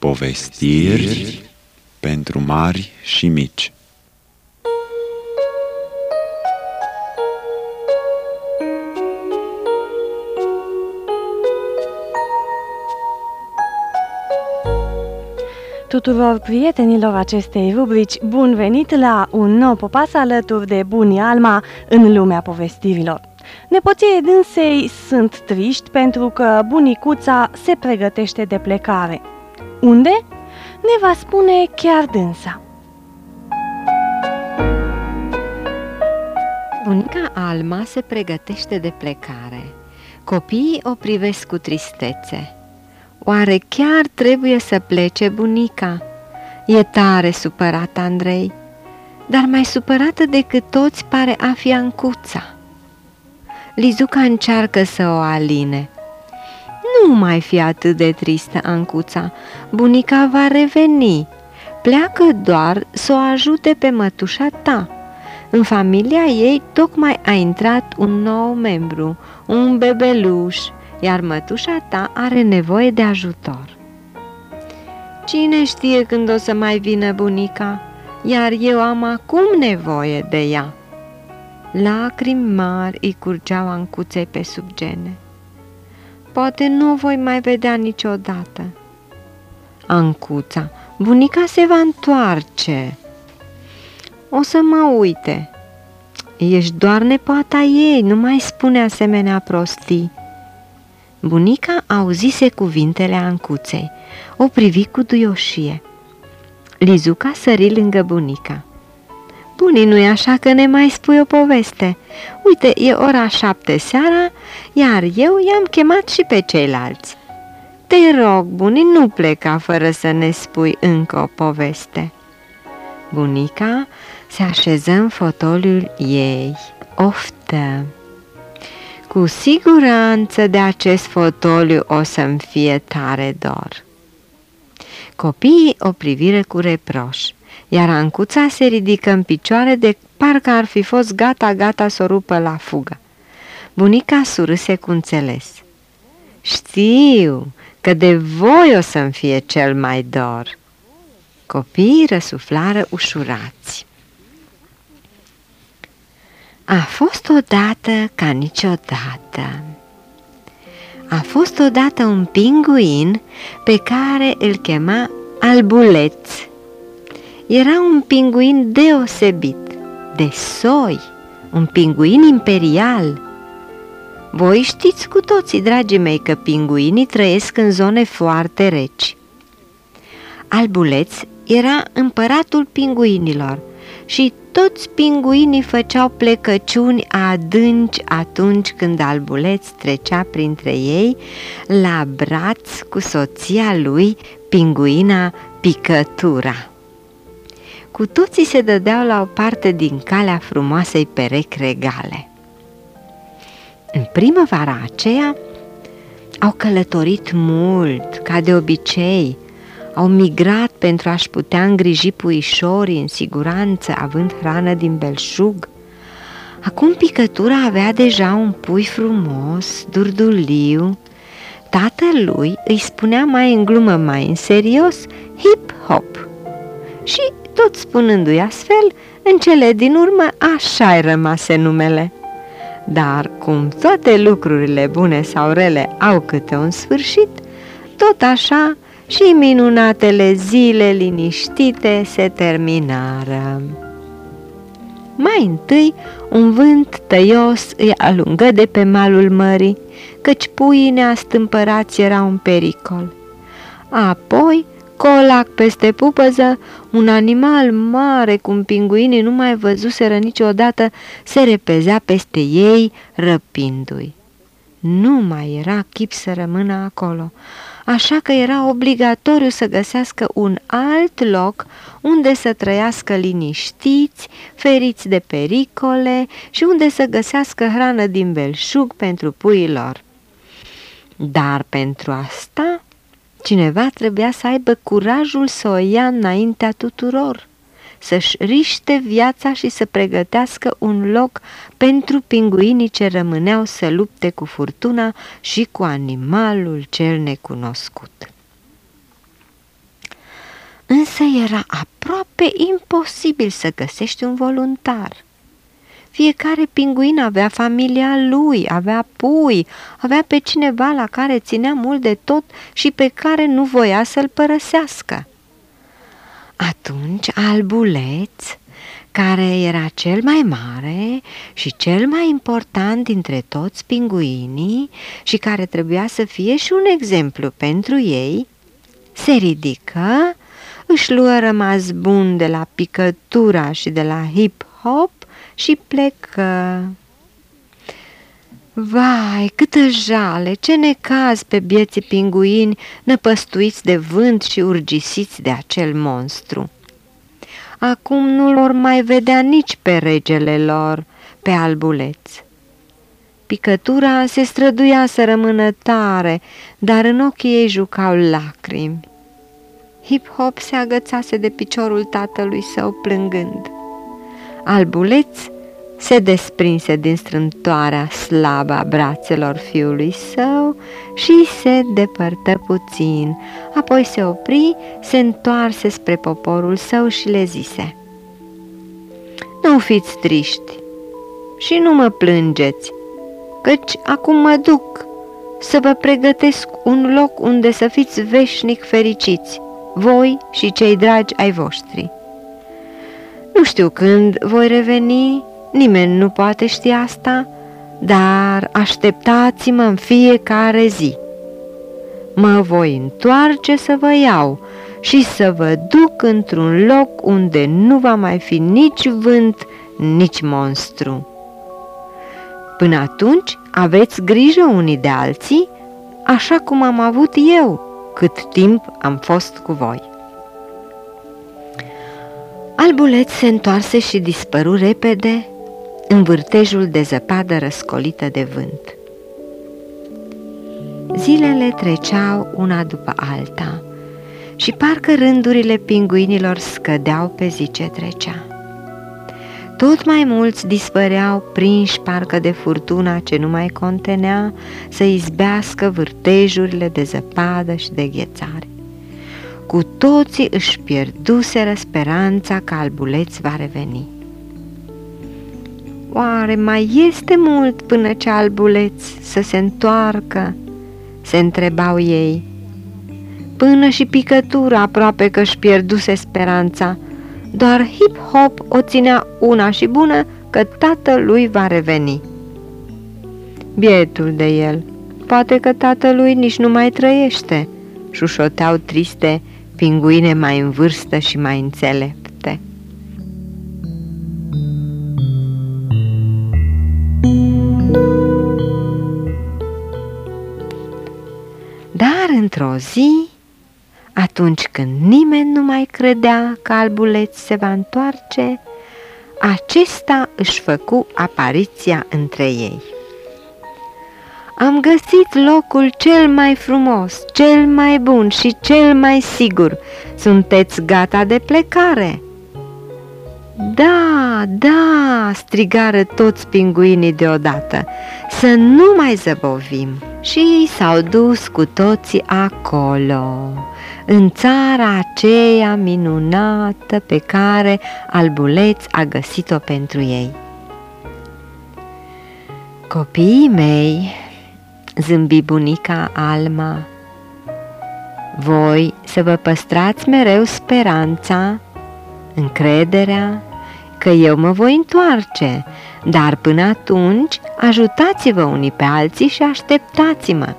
Povestiri pentru mari și mici. Tuturor prietenilor acestei rubrici, bun venit la un nou popas alături de Bunii Alma în lumea povestirilor. Nepoții dânsei sunt triști pentru că bunicuța se pregătește de plecare. Unde? Ne va spune chiar dânsa. Bunica Alma se pregătește de plecare. Copiii o privesc cu tristețe. Oare chiar trebuie să plece bunica? E tare supărat Andrei, dar mai supărată decât toți pare a fi Ancuța. Lizuca încearcă să o aline. Nu mai fi atât de tristă, Ancuța, bunica va reveni. Pleacă doar să o ajute pe mătușa ta. În familia ei tocmai a intrat un nou membru, un bebeluș, iar mătușa ta are nevoie de ajutor. Cine știe când o să mai vină bunica, iar eu am acum nevoie de ea. Lacrimi mari îi curgeau Ancuței pe sub gene. Poate nu o voi mai vedea niciodată. Ancuța, bunica se va întoarce. O să mă uite. Ești doar nepoata ei, nu mai spune asemenea prostii. Bunica auzise cuvintele Ancuței, o privi cu duioșie. Lizuca sări lângă bunica. Buni, nu-i așa că ne mai spui o poveste? Uite, e ora 7 seara, iar eu i-am chemat și pe ceilalți. Te rog, buni, nu pleca fără să ne spui încă o poveste. Bunica se așeză în fotoliul ei. Oftă! Cu siguranță de acest fotoliu o să-mi fie tare dor. Copiii o priviră cu reproș, iar Ancuța se ridică în picioare de parcă ar fi fost gata să o rupă la fugă. Bunica surâse cu înțeles. Știu că de voi o să-mi fie cel mai dor. Copiii răsuflară ușurați. A fost odată ca niciodată. A fost odată un pinguin pe care îl chema Albuleț. Era un pinguin deosebit, de soi, un pinguin imperial. Voi știți cu toții, dragii mei, că pinguinii trăiesc în zone foarte reci. Albuleț era împăratul pinguinilor și toți pinguinii făceau plecăciuni adânci atunci când Albuleț trecea printre ei la braț cu soția lui, pinguina Picătura. Cu toții se dădeau la o parte din calea frumoasei perechi regale. În primăvara aceea au călătorit mult, ca de obicei. Au migrat pentru a-și putea îngriji puișorii în siguranță, având hrană din belșug. Acum Picătura avea deja un pui frumos, durduliu. Tatălui îi spunea mai în glumă, mai în serios, hip-hop. Și tot spunându-i astfel, în cele din urmă așa-i rămase numele. Dar cum toate lucrurile bune sau rele au câte un sfârșit, tot așa și minunatele zile liniștite se terminară. Mai întâi, un vânt tăios îi alungă de pe malul mării, căci puii neastâmpărați erau un pericol. Apoi, colac peste pupăză, un animal mare cum pinguinii nu mai văzuseră niciodată se repezea peste ei, răpindu-i. Nu mai era chip să rămână acolo, așa că era obligatoriu să găsească un alt loc unde să trăiască liniștiți, feriți de pericole și unde să găsească hrană din belșug pentru puii lor. Dar pentru asta, cineva trebuia să aibă curajul să o ia înaintea tuturor, să-și riște viața și să pregătească un loc pentru pinguinii ce rămâneau să lupte cu furtuna și cu animalul cel necunoscut. însă era aproape imposibil să găsești un voluntar. Fiecare pinguin avea familia lui, avea pui, avea pe cineva la care ținea mult de tot și pe care nu voia să-l părăsească. Atunci Albuleț, care era cel mai mare și cel mai important dintre toți pinguinii și care trebuia să fie și un exemplu pentru ei, se ridică, își luă rămas bun de la Picătura și de la Hip Hop și plecă. Vai, câtă jale, ce necaz pe bieții pinguini năpăstuiți de vânt și urgisiți de acel monstru. Acum nu lor mai vedea nici pe regele lor, pe Albuleț. Picătura se străduia să rămână tare, dar în ochii ei jucau lacrimi. Hip-Hop se agățase de piciorul tatălui său plângând. Albuleț se desprinse din strâmtoarea slabă a brațelor fiului său și se depărtă puțin, apoi se opri, se întoarse spre poporul său și le zise: Nu fiți triști și nu mă plângeți, căci acum mă duc să vă pregătesc un loc unde să fiți veșnic fericiți, voi și cei dragi ai voștri. Nu știu când voi reveni, nimeni nu poate ști asta, dar așteptați-mă în fiecare zi. Mă voi întoarce să vă iau și să vă duc într-un loc unde nu va mai fi nici vânt, nici monstru. Până atunci aveți grijă unii de alții, așa cum am avut eu, cât timp am fost cu voi. Albuleț se întoarse și dispăru repede în vârtejul de zăpadă răscolită de vânt. Zilele treceau una după alta și parcă rândurile pinguinilor scădeau pe zi ce trecea. Tot mai mulți dispăreau prinși parcă de furtuna ce nu mai contenea să izbească vârtejurile de zăpadă și de ghețare. Cu toții își pierduseră speranța că Albuleț va reveni. Oare mai este mult până ce Albuleț să se întoarcă? Se întrebau ei. Până și Picătura aproape că își pierduse speranța, doar Hip-Hop o ținea una și bună că tatălui va reveni. Bietul de el, poate că tatălui nici nu mai trăiește, șușoteau triste pinguine mai în vârstă și mai înțelepte. Dar într-o zi, atunci când nimeni nu mai credea că Albuleț se va întoarce, acesta își făcu apariția între ei. Am găsit locul cel mai frumos, cel mai bun și cel mai sigur. Sunteți gata de plecare? Da, da, strigară toți pinguinii deodată, să nu mai zăbovim. Și s-au dus cu toții acolo, în țara aceea minunată pe care Albuleț a găsit-o pentru ei. Copiii mei, zâmbi bunica Alma, voi să vă păstrați mereu speranța, încrederea că eu mă voi întoarce, dar până atunci ajutați-vă unii pe alții și așteptați-mă.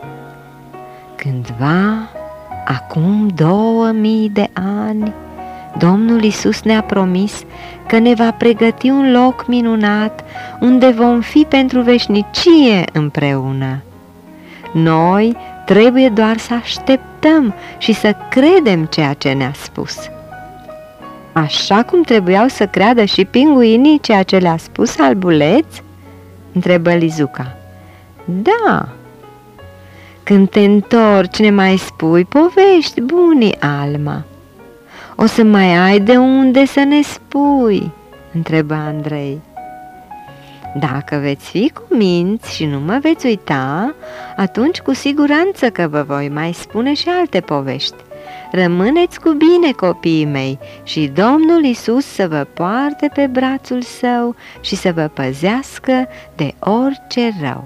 Cândva, acum 2000 de ani, Domnul Iisus ne-a promis că ne va pregăti un loc minunat unde vom fi pentru veșnicie împreună. Noi trebuie doar să așteptăm și să credem ceea ce ne-a spus. Așa cum trebuiau să creadă și pinguinii ceea ce le-a spus Albuleț? Întrebă Lizuca. Da. Când te întorci ne mai spui povești, bunii Alma. O să mai ai de unde să ne spui? Întrebă Andrei. Dacă veți fi cuminți și nu mă veți uita, atunci cu siguranță că vă voi mai spune și alte povești. Rămâneți cu bine, copiii mei, și Domnul Iisus să vă poarte pe brațul său și să vă păzească de orice rău.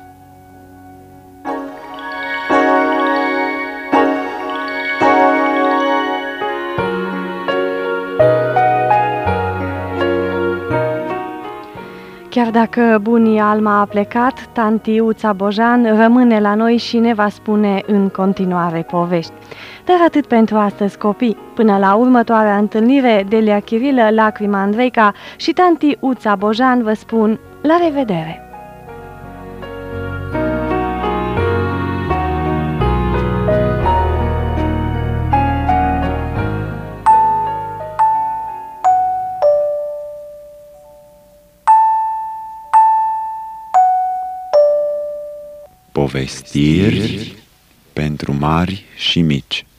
Chiar dacă bunii Alma a plecat, tanti Uța Bojan rămâne la noi și ne va spune în continuare povești. Dar atât pentru astăzi, copii. Până la următoarea întâlnire, Delia Chirilă, Lacrima Andreica și tanti Uța Bojan vă spun la revedere! Povestiri pentru mari și mici.